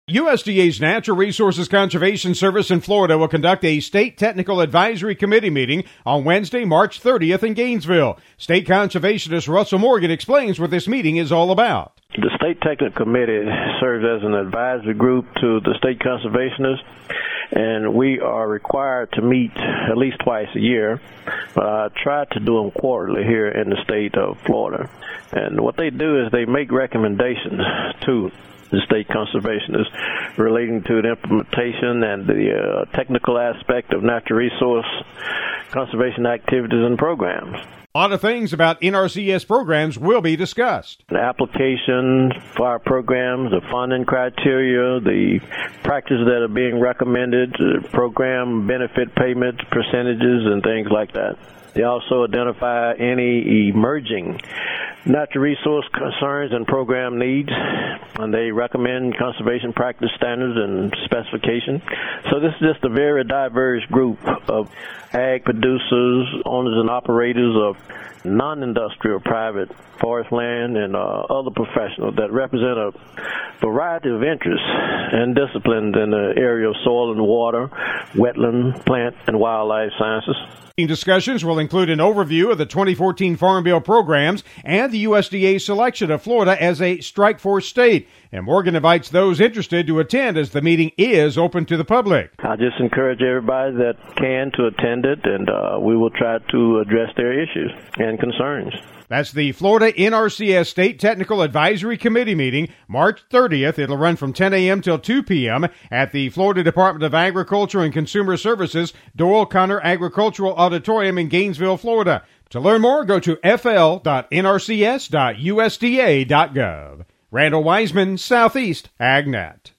USDA's Natural Resources Conservation Service in Florida will conduct a State Technical Advisory Committee meeting on Wednesday, March 30th in Gainesville. State Conservationist Russell Morgan explains what this meeting is all about. The State Technical Committee serves as an advisory group to the state conservationists, and we are required to meet at least twice a year. I try to do them quarterly here in the state of Florida. And what they do is they make recommendations to the state conservationists relating to the implementation and the technical aspect of natural resource conservation activities and programs. A lot of things about NRCS programs will be discussed. The application for our programs, the funding criteria, the practices that are being recommended, the program benefit payments, percentages, and things like that. They also identify any emerging natural resource concerns and program needs, and they recommend conservation practice standards and specifications. So this is just a very diverse group of ag producers, owners and operators of non-industrial private forest land and other professionals that represent a variety of interests and disciplines in the area of soil and water, wetland, plant, and wildlife sciences. Discussions will include an overview of the 2014 Farm Bill programs and the USDA's selection of Florida as a strike force state. And Morgan invites those interested to attend as the meeting is open to the public. I just encourage everybody that can to attend it, and we will try to address their issues and concerns. That's the Florida NRCS State Technical Advisory Committee meeting, March 30th. It'll run from 10 a.m. till 2 p.m. at the Florida Department of Agriculture and Consumer Services Doyle Connor Agricultural Auditorium in Gainesville, Florida. To learn more, go to fl.nrcs.usda.gov. Randall Wiseman, Southeast AgNet.